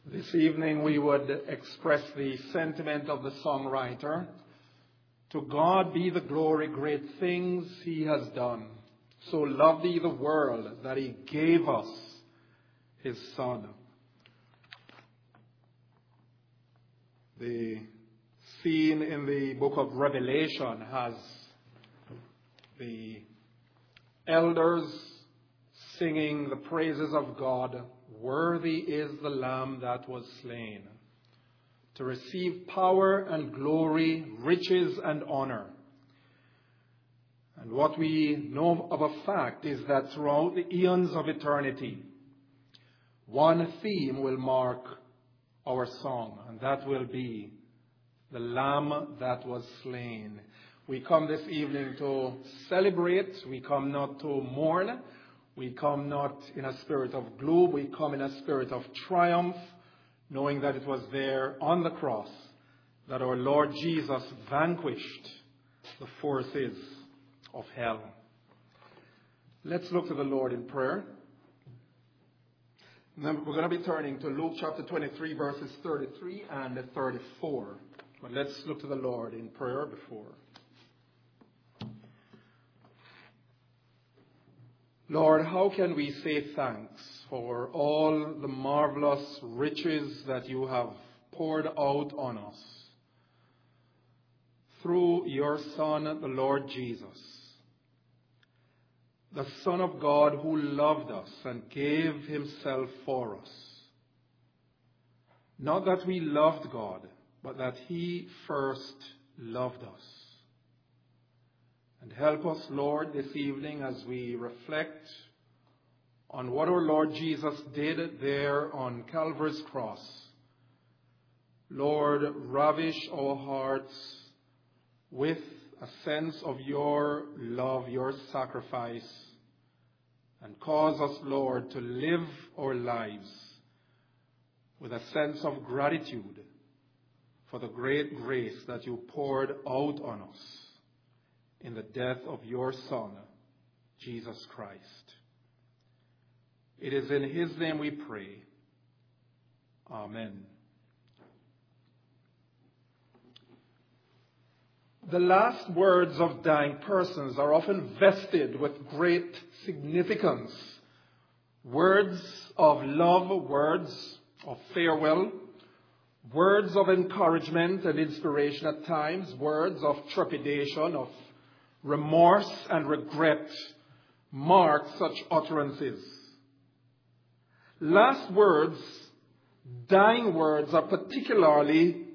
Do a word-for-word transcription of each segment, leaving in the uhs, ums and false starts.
This evening we would express the sentiment of the songwriter. To God be the glory, great things he has done. So loved he the world that he gave us his Son. The scene in the book of Revelation has the elders singing the praises of God. Worthy is the Lamb that was slain to receive power and glory, riches and honor. And what we know of a fact is that throughout the eons of eternity, one theme will mark our song, and that will be the Lamb that was slain. We come this evening to celebrate. We come not to mourn. We come not in a spirit of gloom. We come in a spirit of triumph, knowing that it was there on the cross that our Lord Jesus vanquished the forces of hell. Let's look to the Lord in prayer. And then we're going to be turning to Luke chapter twenty-three, verses thirty-three and thirty-four. But let's look to the Lord in prayer before. Lord, how can we say thanks for all the marvelous riches that you have poured out on us through your Son, the Lord Jesus, the Son of God who loved us and gave himself for us. Not that we loved God, but that he first loved us. And help us, Lord, this evening as we reflect on what our Lord Jesus did there on Calvary's cross. Lord, ravish our hearts with a sense of your love, your sacrifice, and cause us, Lord, to live our lives with a sense of gratitude for the great grace that you poured out on us in the death of your Son, Jesus Christ. It is in his name we pray. Amen. The last words of dying persons are often vested with great significance. Words of love, words of farewell, words of encouragement and inspiration at times, words of trepidation, of remorse and regret mark such utterances. Last words, dying words, are particularly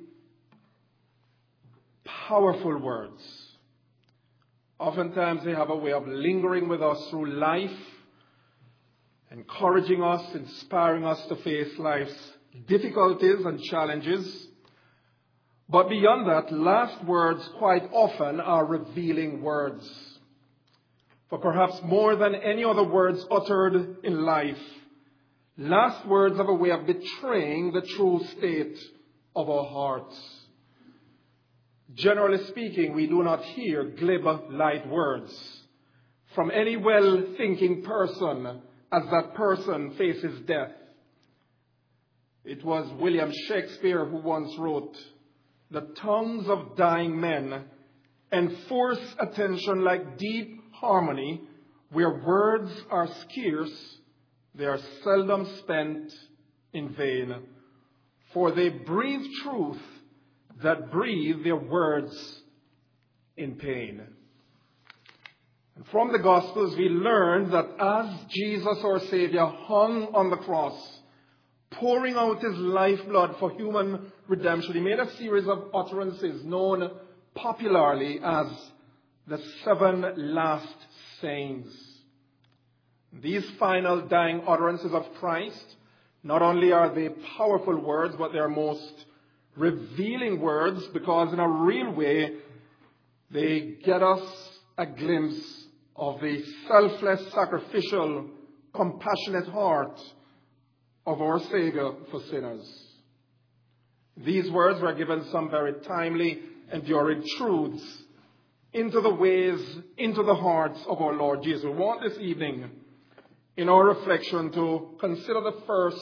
powerful words. Oftentimes they have a way of lingering with us through life, encouraging us, inspiring us to face life's difficulties and challenges. But beyond that, last words quite often are revealing words. For perhaps more than any other words uttered in life, last words have a way of betraying the true state of our hearts. Generally speaking, we do not hear glib, light words from any well-thinking person as that person faces death. It was William Shakespeare who once wrote, "The tongues of dying men enforce attention like deep harmony. Where words are scarce, they are seldom spent in vain. For they breathe truth that breathe their words in pain." And from the Gospels we learn that as Jesus our Savior hung on the cross, pouring out his lifeblood for human redemption, he made a series of utterances known popularly as the seven last sayings. These final dying utterances of Christ, not only are they powerful words, but they are most revealing words, because in a real way they get us a glimpse of the selfless, sacrificial, compassionate heart of our Savior for sinners. These words were given some very timely, enduring truths into the ways, into the hearts of our Lord Jesus. We want this evening, in our reflection, to consider the first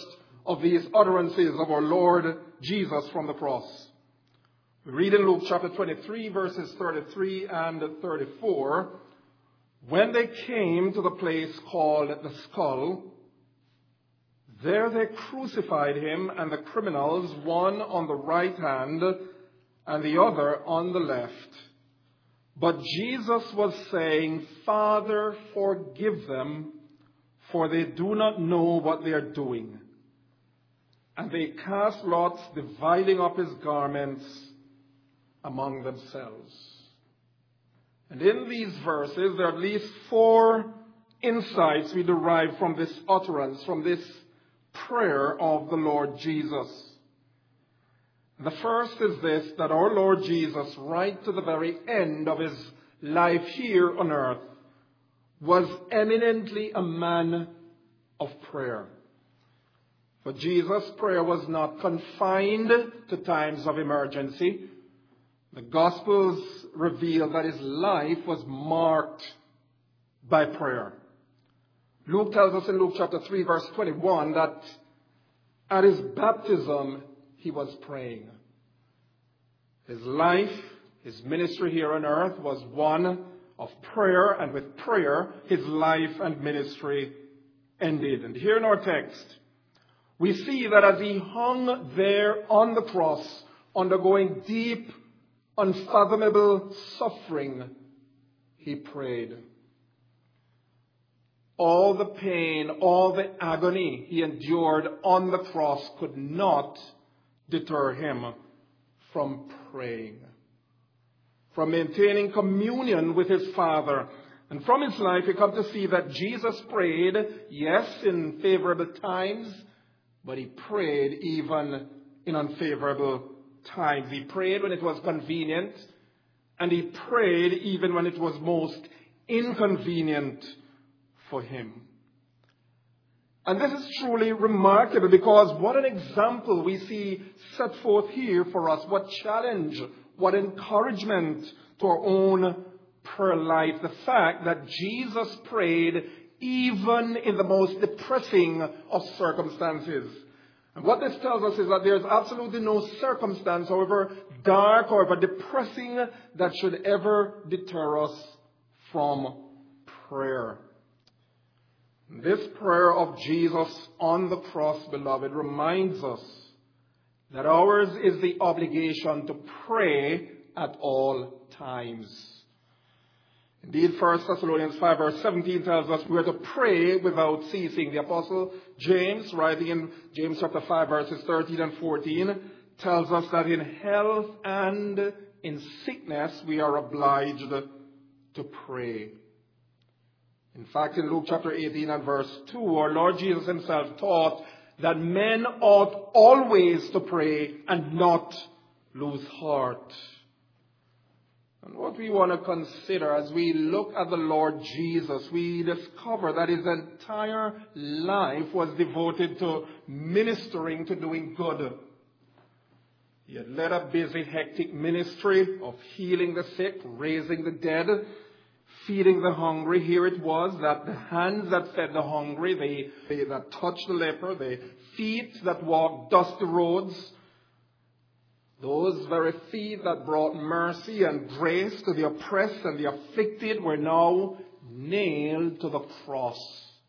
of these utterances of our Lord Jesus from the cross. We read in Luke chapter twenty-three, verses thirty-three and thirty-four, when they came to the place called the Skull, there they crucified him and the criminals, one on the right hand and the other on the left. But Jesus was saying, Father, forgive them, for they do not know what they are doing. And they cast lots, dividing up his garments among themselves. And in these verses, there are at least four insights we derive from this utterance, from this prayer of the Lord Jesus. The first is this, that our Lord Jesus, right to the very end of his life here on earth, was eminently a man of prayer. For Jesus, prayer was not confined to times of emergency. The Gospels reveal that his life was marked by prayer. Luke tells us in Luke chapter three, verse twenty-one, that at his baptism, he was praying. His life, his ministry here on earth was one of prayer, and with prayer, his life and ministry ended. And here in our text, we see that as he hung there on the cross, undergoing deep, unfathomable suffering, he prayed. All the pain, all the agony he endured on the cross could not deter him from praying, from maintaining communion with his Father. And from his life, we come to see that Jesus prayed, yes, in favorable times, but he prayed even in unfavorable times. He prayed when it was convenient, and he prayed even when it was most inconvenient for him. And this is truly remarkable, because what an example we see set forth here for us. What challenge, what encouragement to our own prayer life. The fact that Jesus prayed even in the most depressing of circumstances. And what this tells us is that there's absolutely no circumstance, however dark or however depressing, that should ever deter us from prayer. This prayer of Jesus on the cross, beloved, reminds us that ours is the obligation to pray at all times. Indeed, First Thessalonians five verse seventeen tells us we are to pray without ceasing. The Apostle James, writing in James chapter five verses thirteen and fourteen, tells us that in health and in sickness we are obliged to pray. In fact, in Luke chapter eighteen and verse two, our Lord Jesus himself taught that men ought always to pray and not lose heart. And what we want to consider as we look at the Lord Jesus, we discover that his entire life was devoted to ministering, to doing good. He had led a busy, hectic ministry of healing the sick, raising the dead, feeding the hungry. Here it was that the hands that fed the hungry, they, they that touched the leper, the feet that walked dusty roads, those very feet that brought mercy and grace to the oppressed and the afflicted, were now nailed to the cross.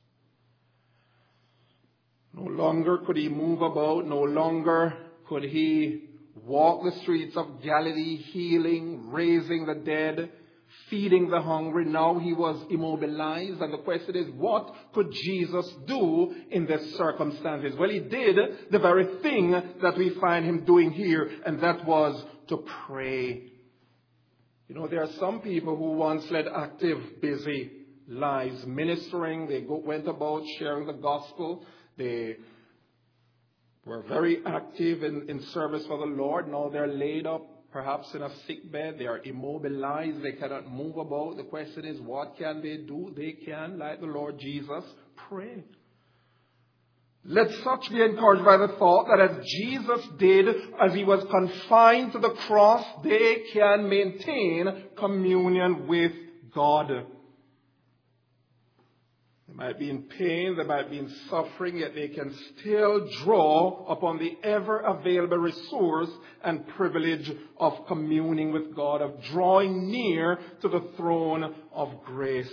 No longer could he move about. No longer could he walk the streets of Galilee, healing, raising the dead, feeding the hungry. Now he was immobilized. And the question is, what could Jesus do in these circumstances? Well, he did the very thing that we find him doing here, and that was to pray. You know, there are some people who once led active, busy lives, ministering. They go, went about sharing the gospel. They were very active in, in service for the Lord. Now they're laid up, perhaps in a sick bed. They are immobilized. They cannot move about. The question is, what can they do? They can, like the Lord Jesus, pray. Let such be encouraged by the thought that as Jesus did, as he was confined to the cross, they can maintain communion with God. The might be in pain, they might be in suffering, yet they can still draw upon the ever-available resource and privilege of communing with God, of drawing near to the throne of grace.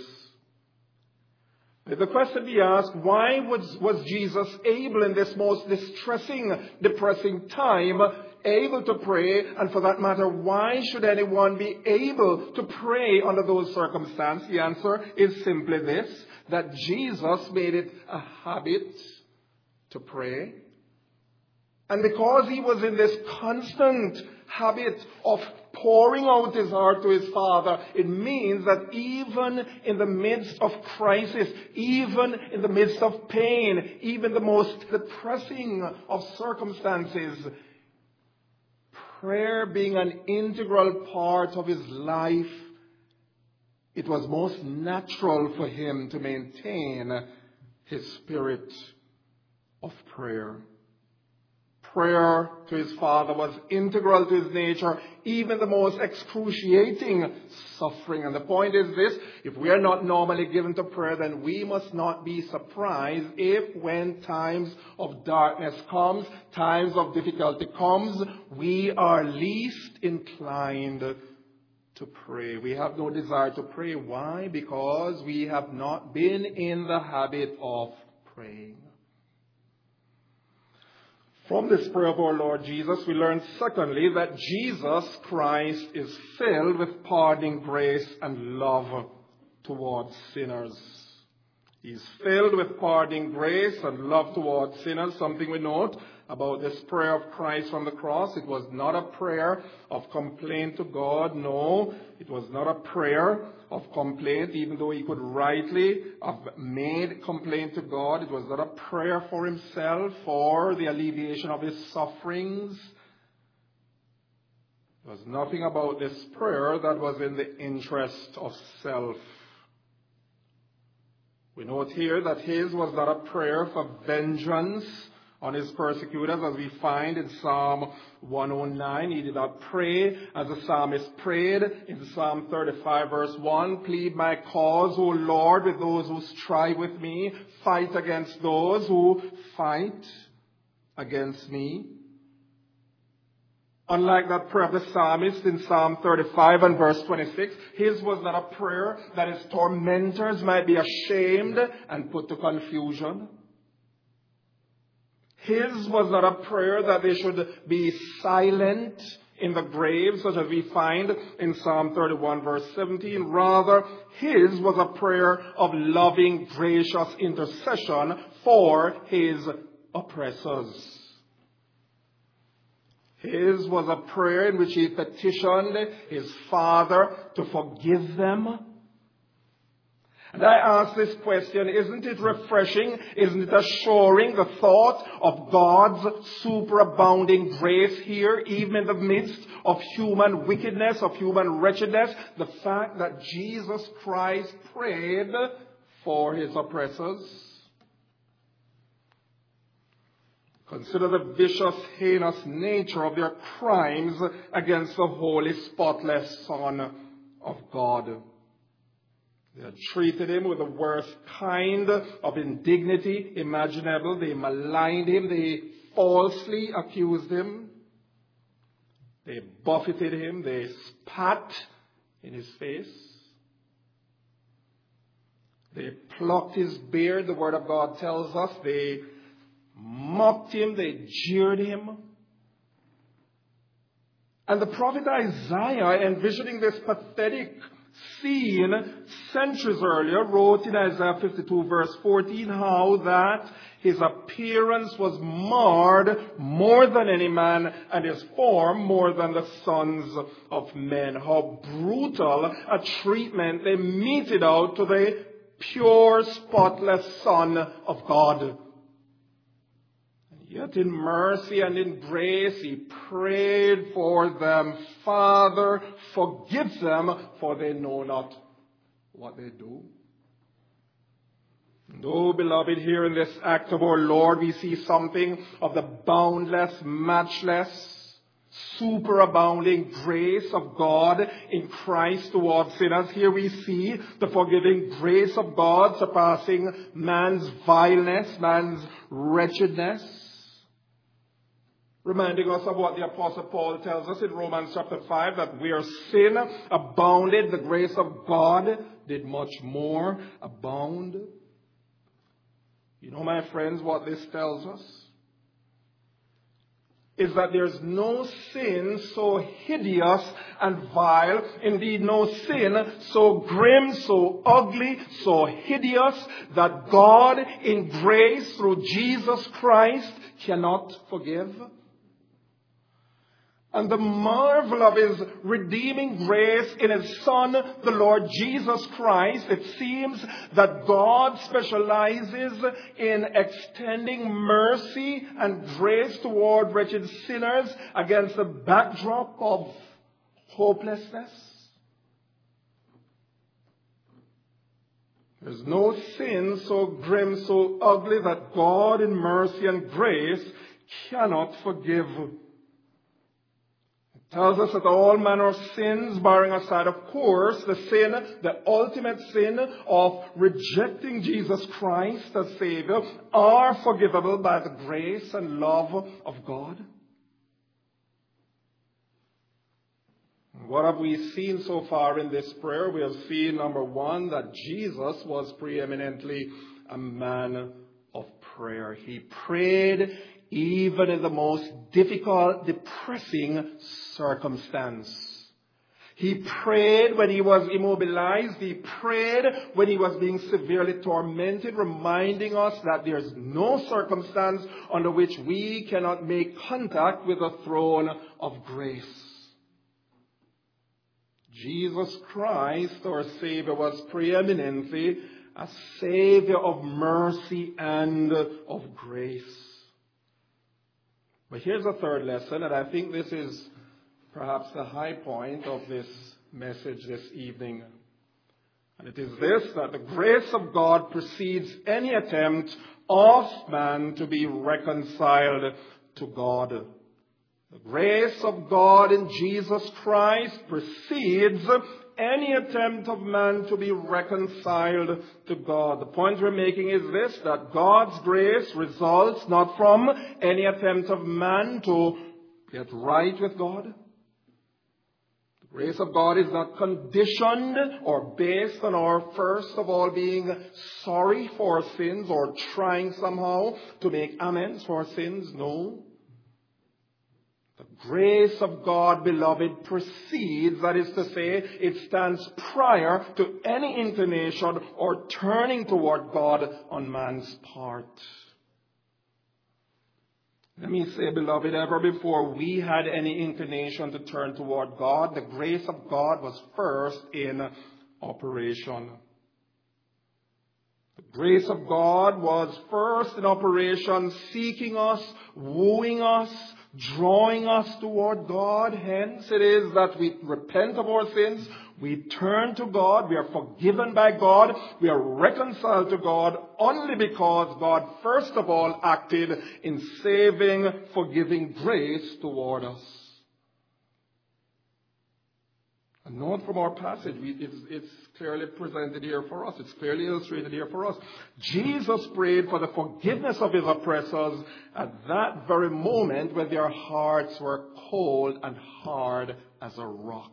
The question we ask, why was, was Jesus able in this most distressing, depressing time, able to pray? And for that matter, why should anyone be able to pray under those circumstances? The answer is simply this, that Jesus made it a habit to pray. And because he was in this constant habit of pouring out his heart to his Father, it means that even in the midst of crisis, even in the midst of pain, even the most depressing of circumstances, prayer being an integral part of his life, it was most natural for him to maintain his spirit of prayer. Prayer to his Father was integral to his nature, even the most excruciating suffering. And the point is this, if we are not normally given to prayer, then we must not be surprised if when times of darkness comes, times of difficulty comes, we are least inclined to pray. We have no desire to pray. Why? Because we have not been in the habit of praying. From this prayer of our Lord Jesus, we learn secondly that Jesus Christ is filled with pardoning grace and love towards sinners. He's filled with pardoning grace and love towards sinners. Something we note about this prayer of Christ from the cross. It was not a prayer of complaint to God. No, it was not a prayer of complaint, even though he could rightly have made complaint to God. It was not a prayer for himself or the alleviation of his sufferings. There was nothing about this prayer that was in the interest of self. We note here that his was not a prayer for vengeance on his persecutors, as we find in Psalm one oh nine. He did not pray as the psalmist prayed in Psalm thirty-five verse one. Plead my cause, O Lord, with those who strive with me. Fight against those who fight against me. Unlike that prayer of the psalmist in Psalm thirty-five and verse twenty-six, his was not a prayer that his tormentors might be ashamed and put to confusion. His was not a prayer that they should be silent in the grave, such as we find in Psalm thirty-one verse seventeen. Rather, his was a prayer of loving, gracious intercession for his oppressors. His was a prayer in which he petitioned his Father to forgive them. And I ask this question, isn't it refreshing? Isn't it assuring the thought of God's superabounding grace here, even in the midst of human wickedness, of human wretchedness? The fact that Jesus Christ prayed for his oppressors. Consider the vicious, heinous nature of their crimes against the holy, spotless Son of God. They had treated him with the worst kind of indignity imaginable. They maligned him. They falsely accused him. They buffeted him. They spat in his face. They plucked his beard, the Word of God tells us. They mocked him. They jeered him. And the prophet Isaiah, envisioning this pathetic scene centuries earlier, wrote in Isaiah fifty-two verse fourteen how that his appearance was marred more than any man and his form more than the sons of men. How brutal a treatment they meted out to the pure, spotless Son of God. Yet in mercy and in grace, he prayed for them. Father, forgive them, for they know not what they do. And oh, beloved, here in this act of our Lord, we see something of the boundless, matchless, superabounding grace of God in Christ towards sinners. Here we see the forgiving grace of God surpassing man's vileness, man's wretchedness. Reminding us of what the Apostle Paul tells us in Romans chapter five, that where sin abounded, the grace of God did much more abound. You know, my friends, what this tells us is that there's no sin so hideous and vile, indeed no sin so grim, so ugly, so hideous, that God in grace through Jesus Christ cannot forgive. And the marvel of His redeeming grace in His Son, the Lord Jesus Christ, it seems that God specializes in extending mercy and grace toward wretched sinners against the backdrop of hopelessness. There's no sin so grim, so ugly that God in mercy and grace cannot forgive. Tells us that all manner of sins, barring aside, of course, the sin, the ultimate sin of rejecting Jesus Christ as Savior, are forgivable by the grace and love of God. What have we seen so far in this prayer? We have seen, number one, that Jesus was preeminently a man of prayer. He prayed even in the most difficult, depressing circumstance. He prayed when he was immobilized. He prayed when he was being severely tormented, reminding us that there's no circumstance under which we cannot make contact with the throne of grace. Jesus Christ, our Savior, was preeminently a Savior of mercy and of grace. But here's a third lesson, and I think this is perhaps the high point of this message this evening. And it is this, that the grace of God precedes any attempt of man to be reconciled to God. The grace of God in Jesus Christ precedes any attempt of man to be reconciled to God. The point we're making is this, that God's grace results not from any attempt of man to get right with God. The grace of God is not conditioned or based on our first of all being sorry for our sins or trying somehow to make amends for our sins. No. The grace of God, beloved, precedes, that is to say, it stands prior to any inclination or turning toward God on man's part. Let me say, beloved, ever before we had any inclination to turn toward God, the grace of God was first in operation. The grace of God was first in operation, seeking us, wooing us, drawing us toward God. Hence it is that we repent of our sins, we turn to God, we are forgiven by God, we are reconciled to God only because God first of all acted in saving, forgiving grace toward us. A note from our passage, we, it's, it's clearly presented here for us. It's clearly illustrated here for us. Jesus prayed for the forgiveness of his oppressors at that very moment when their hearts were cold and hard as a rock.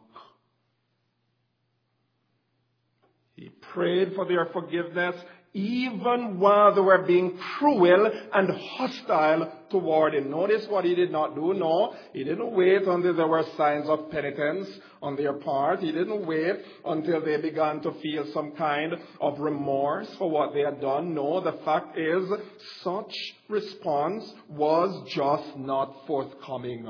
He prayed for their forgiveness even while they were being cruel and hostile toward him. Notice what he did not do. No, he didn't wait until there were signs of penitence on their part. He didn't wait until they began to feel some kind of remorse for what they had done. No, the fact is, such response was just not forthcoming.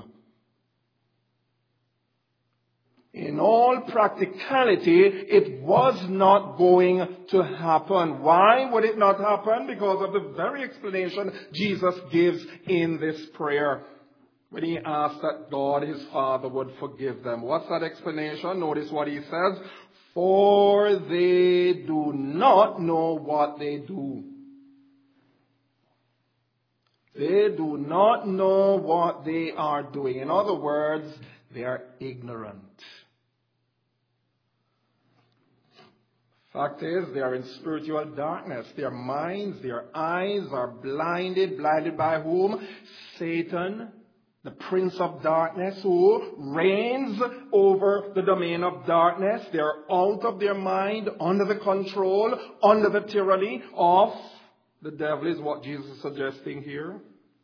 In all practicality, it was not going to happen. Why would it not happen? Because of the very explanation Jesus gives in this prayer when he asked that God, his Father, would forgive them. What's that explanation? Notice what he says. For they do not know what they do. They do not know what they are doing. In other words, they are ignorant. Fact is, they are in spiritual darkness. Their minds, their eyes are blinded. Blinded by whom? Satan, the prince of darkness, who reigns over the domain of darkness. They are out of their mind, under the control, under the tyranny of the devil, is what Jesus is suggesting here.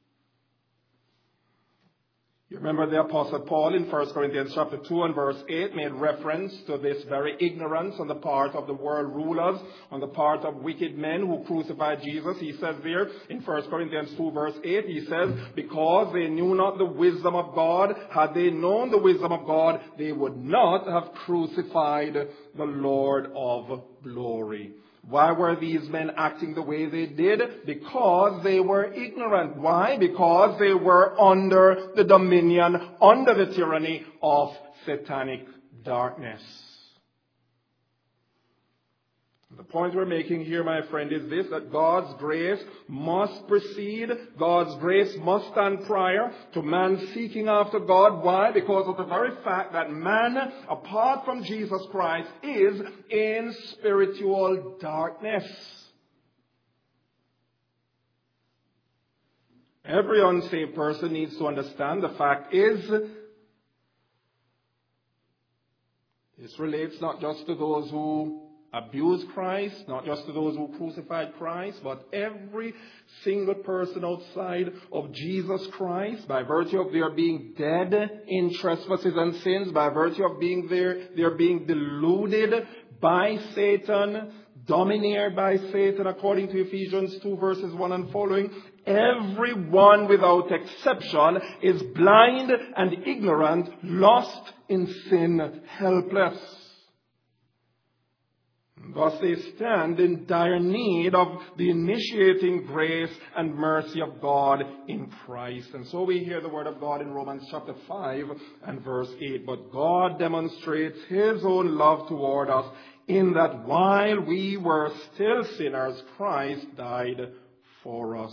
You remember the Apostle Paul in First Corinthians chapter two and verse eight made reference to this very ignorance on the part of the world rulers, on the part of wicked men who crucified Jesus. He says there in First Corinthians two verse eight, he says, because they knew not the wisdom of God, had they known the wisdom of God, they would not have crucified the Lord of glory. Why were these men acting the way they did? Because they were ignorant. Why? Because they were under the dominion, under the tyranny of satanic darkness. The point we're making here, my friend, is this, that God's grace must precede, God's grace must stand prior to man seeking after God. Why? Because of the very fact that man, apart from Jesus Christ, is in spiritual darkness. Every unsaved person needs to understand the fact is, this relates not just to those who abuse Christ, not just to those who crucified Christ, but every single person outside of Jesus Christ, by virtue of their being dead in trespasses and sins, by virtue of being there, they're being deluded by Satan, domineered by Satan, according to Ephesians two verses one and following. Everyone without exception is blind and ignorant, lost in sin, helpless. Thus they stand in dire need of the initiating grace and mercy of God in Christ. And so we hear the word of God in Romans chapter five and verse eight. But God demonstrates His own love toward us in that while we were still sinners, Christ died for us.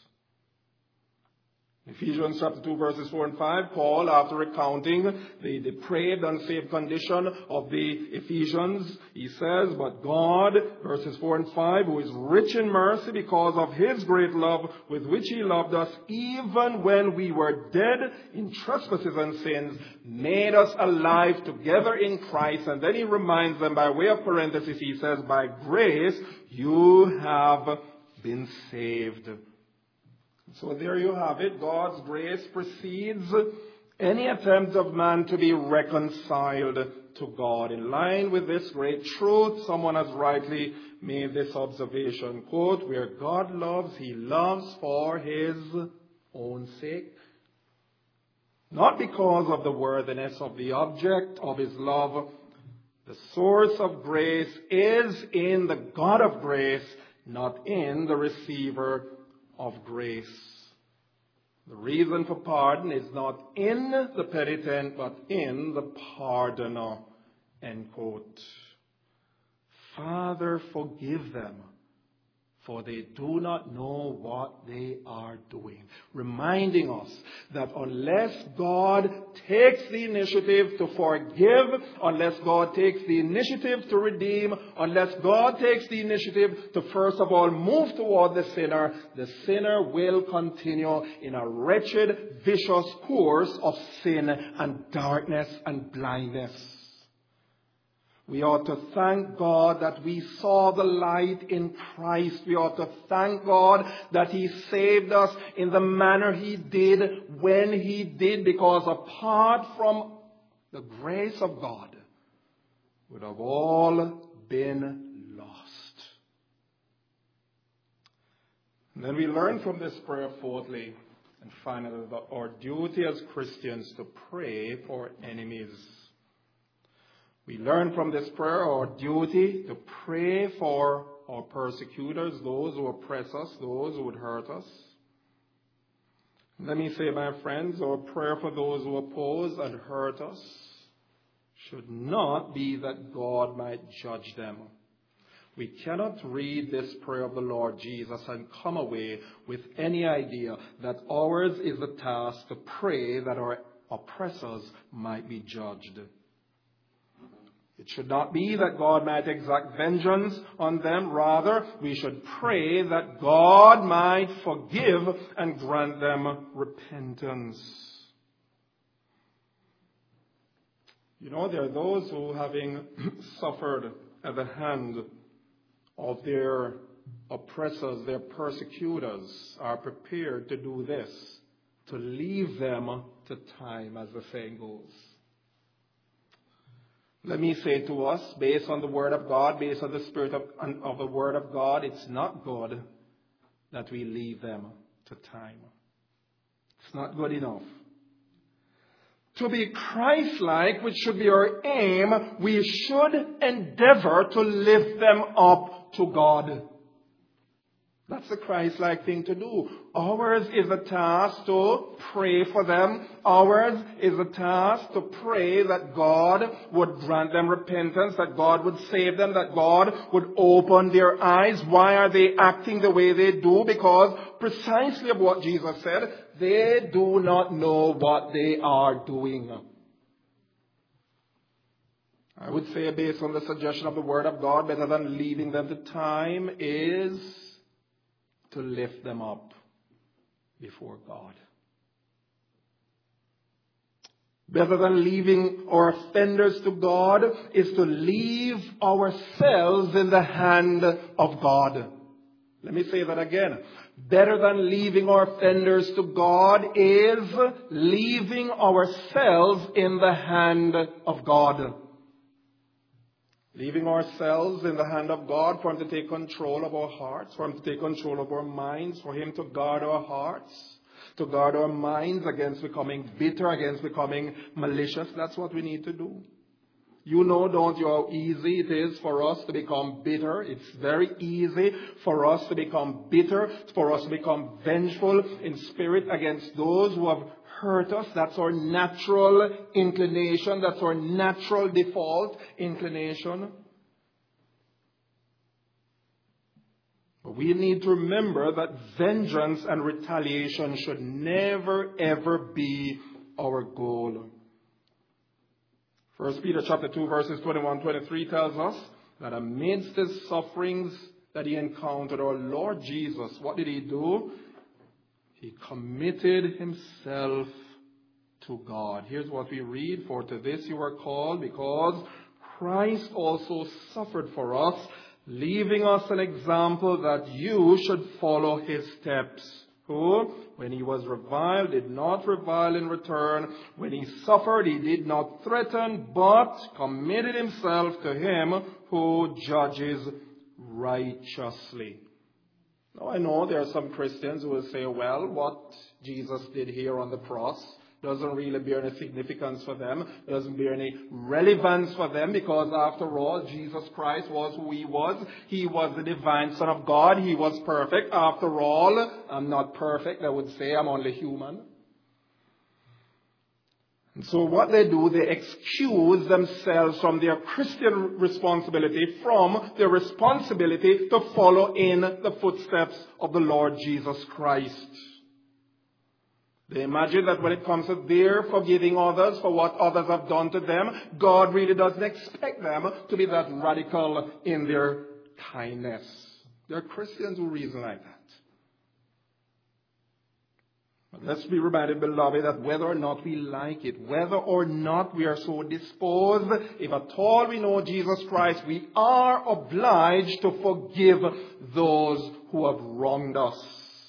Ephesians chapter two verses four and five, Paul, after recounting the depraved, unsaved condition of the Ephesians, he says, but God, verses four and five, who is rich in mercy because of His great love with which He loved us, even when we were dead in trespasses and sins, made us alive together in Christ. And then he reminds them by way of parenthesis, he says, by grace you have been saved. So there you have it. God's grace precedes any attempt of man to be reconciled to God. In line with this great truth, someone has rightly made this observation, quote, where God loves, He loves for His own sake. Not because of the worthiness of the object of His love. The source of grace is in the God of grace, not in the receiver of grace. The reason for pardon is not in the penitent, but in the pardoner. End quote. Father, forgive them, for they do not know what they are doing. Reminding us that unless God takes the initiative to forgive, unless God takes the initiative to redeem, unless God takes the initiative to first of all move toward the sinner, the sinner will continue in a wretched, vicious course of sin and darkness and blindness. We ought to thank God that we saw the light in Christ. We ought to thank God that He saved us in the manner He did when He did, because apart from the grace of God, we would have all been lost. And then we learn from this prayer, fourthly and finally, that our duty as Christians to pray for enemies. We learn from this prayer our duty to pray for our persecutors, those who oppress us, those who would hurt us. Let me say, my friends, our prayer for those who oppose and hurt us should not be that God might judge them. We cannot read this prayer of the Lord Jesus and come away with any idea that ours is the task to pray that our oppressors might be judged. It should not be that God might exact vengeance on them. Rather, we should pray that God might forgive and grant them repentance. You know, there are those who, having suffered at the hand of their oppressors, their persecutors, are prepared to do this, to leave them to time, as the saying goes. Let me say to us, based on the Word of God, based on the Spirit of, of the Word of God, it's not good that we leave them to time. It's not good enough. To be Christ-like, which should be our aim, we should endeavor to lift them up to God. That's the Christ-like thing to do. Ours is a task to pray for them. Ours is a task to pray that God would grant them repentance, that God would save them, that God would open their eyes. Why are they acting the way they do? Because precisely of what Jesus said, they do not know what they are doing. I would say, based on the suggestion of the Word of God, better than leaving them to time is to lift them up before God. Better than leaving our offenders to God is to leave ourselves in the hand of God. Let me say that again. Better than leaving our offenders to God is leaving ourselves in the hand of God. Leaving ourselves in the hand of God for Him to take control of our hearts, for Him to take control of our minds, for Him to guard our hearts, to guard our minds against becoming bitter, against becoming malicious. That's what we need to do. You know, don't you, how easy it is for us to become bitter. It's very easy for us to become bitter, for us to become vengeful in spirit against those who have hurt us. That's our natural inclination. That's our natural default inclination. But we need to remember that vengeance and retaliation should never, ever be our goal. First Peter chapter two, verses twenty-one to twenty-three tells us that amidst the sufferings that He encountered, our Lord Jesus, what did He do? He committed Himself to God. Here's what we read. For to this you are called, because Christ also suffered for us, leaving us an example that you should follow His steps. Who, when He was reviled, did not revile in return. When He suffered, He did not threaten, but committed Himself to Him who judges righteously. Now, I know there are some Christians who will say, well, what Jesus did here on the cross doesn't really bear any significance for them, doesn't bear any relevance for them, because after all, Jesus Christ was who He was. He was the divine Son of God. He was perfect. After all, I'm not perfect. I would say I'm only human. And so what they do, they excuse themselves from their Christian responsibility, from their responsibility to follow in the footsteps of the Lord Jesus Christ. They imagine that when it comes to their forgiving others for what others have done to them, God really doesn't expect them to be that radical in their kindness. There are Christians who reason like that. But let's be reminded, beloved, that whether or not we like it, whether or not we are so disposed, if at all we know Jesus Christ, we are obliged to forgive those who have wronged us.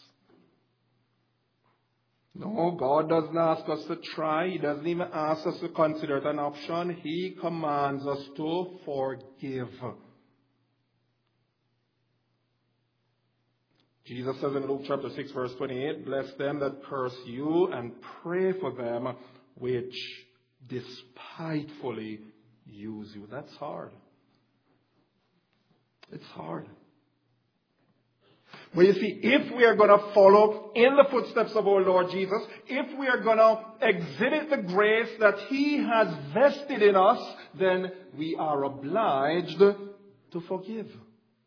No, God doesn't ask us to try. He doesn't even ask us to consider it an option. He commands us to forgive. Jesus says in Luke chapter six, verse twenty-eight, bless them that curse you and pray for them which despitefully use you. That's hard. It's hard. But you see, if we are going to follow in the footsteps of our Lord Jesus, if we are going to exhibit the grace that He has vested in us, then we are obliged to forgive.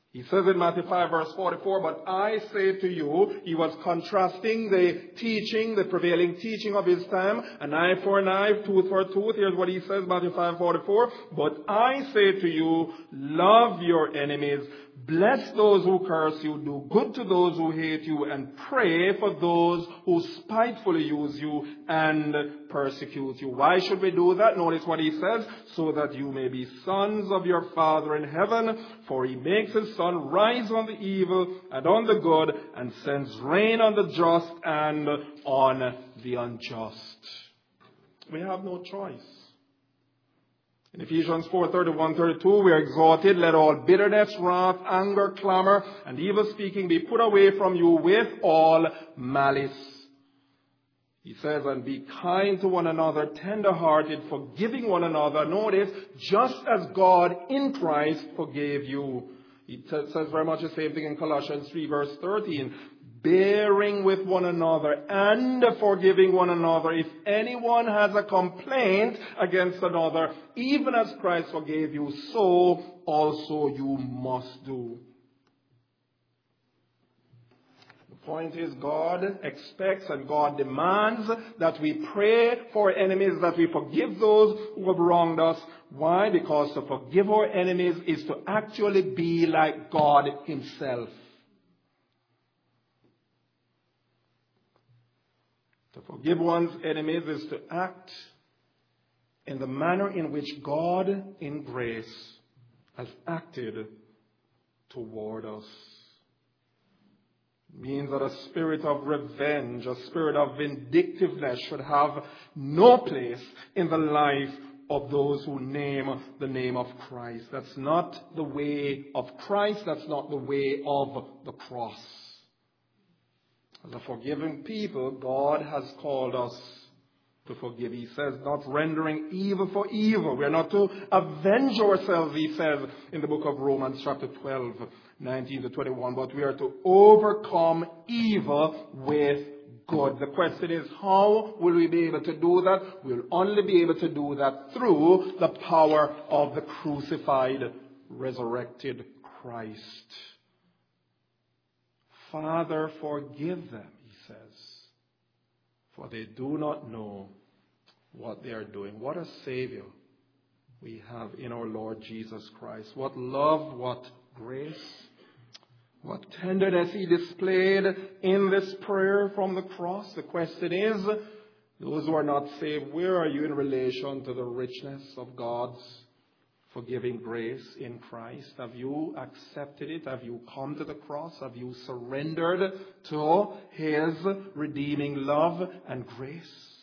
He says in Matthew five verse forty-four, but I say to you, he was contrasting the teaching, the prevailing teaching of his time, an eye for an eye, tooth for a tooth. Here's what he says, Matthew five forty-four, but I say to you, love your enemies, bless those who curse you, do good to those who hate you, and pray for those who spitefully use you and persecute you. Why should we do that? Notice what he says, so that you may be sons of your Father in heaven, for he makes his sun rise on the evil and on the good, and sends rain on the just and on the unjust. We have no choice. In Ephesians four thirty-one thirty-two, we are exhorted, let all bitterness, wrath, anger, clamor, and evil speaking be put away from you with all malice. He says, and be kind to one another, tender-hearted, forgiving one another. Notice, just as God in Christ forgave you. He t- says very much the same thing in Colossians three verse thirteen. Bearing with one another and forgiving one another. If anyone has a complaint against another, even as Christ forgave you, so also you must do. The point is, God expects and God demands that we pray for our enemies, that we forgive those who have wronged us. Why? Because to forgive our enemies is to actually be like God himself. To forgive one's enemies is to act in the manner in which God in grace has acted toward us. It means that a spirit of revenge, a spirit of vindictiveness should have no place in the life of those who name the name of Christ. That's not the way of Christ. That's not the way of the cross. As a forgiving people, God has called us to forgive. He says, not rendering evil for evil. We are not to avenge ourselves, he says in the book of Romans chapter twelve, nineteen to twenty-one, but we are to overcome evil with good. The question is, how will we be able to do that? We'll only be able to do that through the power of the crucified, resurrected Christ. Father, forgive them, he says, for they do not know what they are doing. What a Savior we have in our Lord Jesus Christ. What love, what grace, what tenderness he displayed in this prayer from the cross. The question is, those who are not saved, where are you in relation to the richness of God's forgiving grace in Christ? Have you accepted it? Have you come to the cross? Have you surrendered to his redeeming love and grace?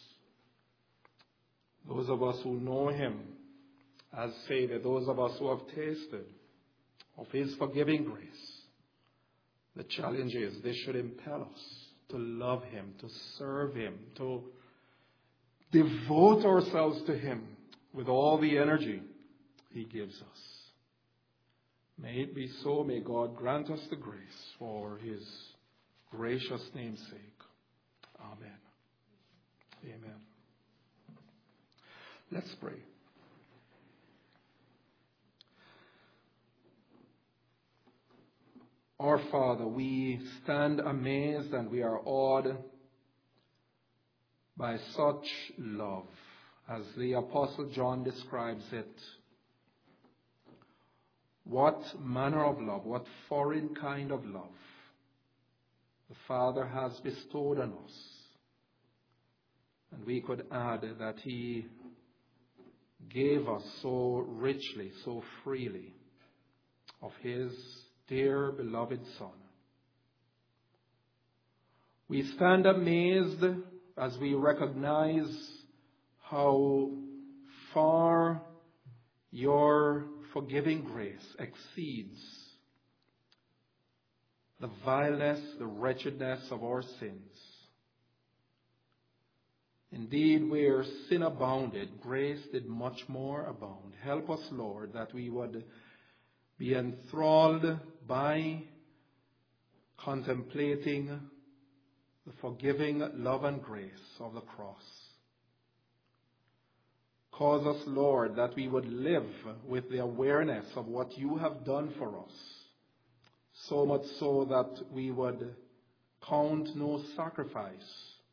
Those of us who know him as Savior, those of us who have tasted of his forgiving grace, the challenge is this should impel us to love him, to serve him, to devote ourselves to him with all the energy he gives us. May it be so. May God grant us the grace for his gracious name's sake. Amen. Amen. Let's pray. Our Father, we stand amazed and we are awed by such love, as the Apostle John describes it. What manner of love, what foreign kind of love the Father has bestowed on us. And we could add that he gave us so richly, so freely of his dear beloved Son. We stand amazed as we recognize how far your forgiving grace exceeds the vileness, the wretchedness of our sins. Indeed, where sin abounded, grace did much more abound. Help us, Lord, that we would be enthralled by contemplating the forgiving love and grace of the cross. Cause us, Lord, that we would live with the awareness of what you have done for us so much so that we would count no sacrifice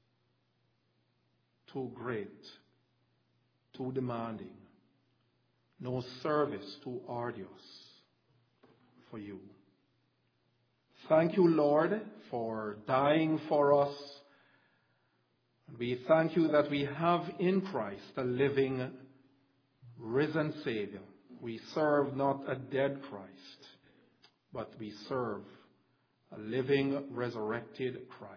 too great, too demanding, no service too arduous for you. Thank you, Lord, for dying for us. And we thank you that we have in Christ a living, risen Savior. We serve not a dead Christ, but we serve a living, resurrected Christ.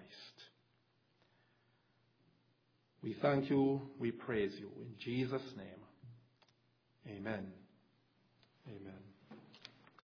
We thank you, we praise you. In Jesus' name, amen. Amen.